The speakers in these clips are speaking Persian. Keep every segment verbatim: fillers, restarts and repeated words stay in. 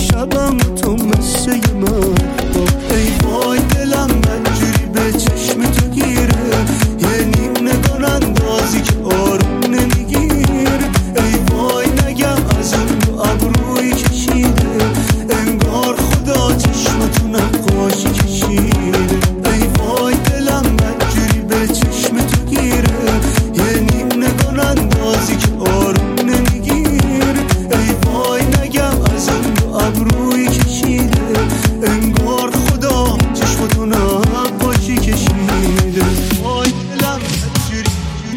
شبم تو مثل یه مهتاب. ای وای دلم منجوری به چشم تو گیره، یه نیم نگاه اندازی که آروم نمیگیره. ای وای نگم از اون دو ابروی کشیده، انگار خدا چشمتو نقاشی کشیده. ای وای دلم منجوری به چشم تو گیره، یه نیم نگاه اندازی که آروم نمیگیره. ای وای نگم از اون دو ابروی کشیده، انگار خدا چشمتو نقاشی کشیده. وای دلم منجوری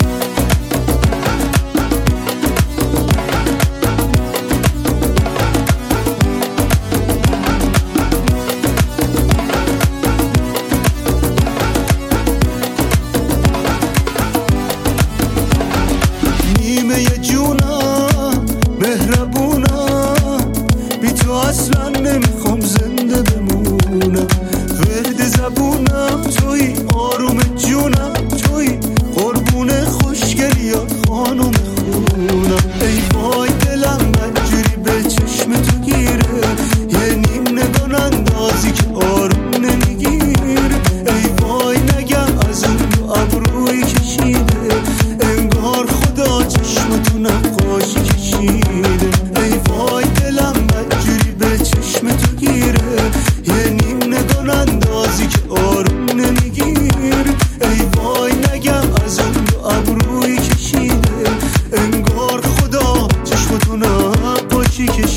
نیمه جونم مهربونم، بی تو اصلا نمیخوام زنده بمونم. ورد زبونم توی، آروم جونم توی، قربون خوشگلیات خانم خونم. ای وای دلم منجوری به چشم تو گیره، یه نیم نگاه اندازی که آروم نمیگیره. ای وای نگم از اون دو ابروی کشیده، انگار خدا چشمتو نقاشی کشیده. ای وای دلم منجوری به چشم تو گیره، یه نیم نگاه اندازی که آروم نمیگیره. ای وای نگم از اون دو ابروی کشیده، انگار خدا چشمتو نقاشی کشیده.